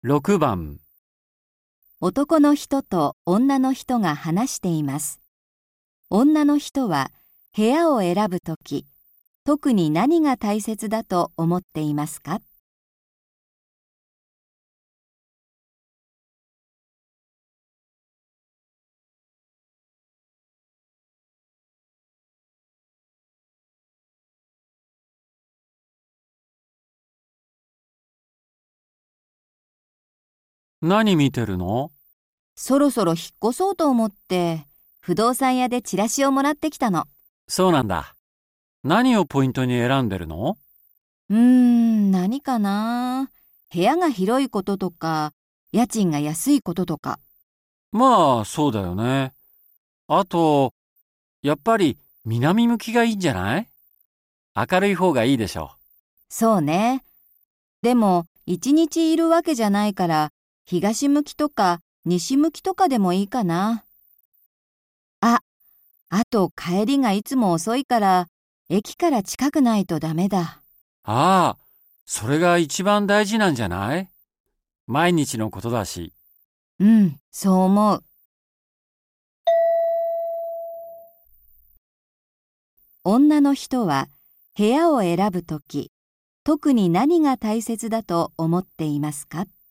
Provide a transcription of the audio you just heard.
6番、 男の人と女の人が話しています。女の人は部屋を選ぶとき、特に何が大切だと思っていますか？ 何見てるの？ そろそろ引っ越そうと思って、不動産屋でチラシをもらってきたの。 そうなんだ。何をポイントに選んでるの？ 何かな。部屋が広いこととか、家賃が安いこととか。 まあ、そうだよね。あと、やっぱり南向きがいいんじゃない？明るい方がいいでしょ。 そうね。でも、一日いるわけじゃないから、東向きとか西向きとかでもいいかな。あと帰りがいつも遅いから、駅から近くないとダメだ。 ああ、それが一番大事なんじゃない？毎日のことだし。 そう思う。女の人は部屋を選ぶとき、特に何が大切だと思っていますか？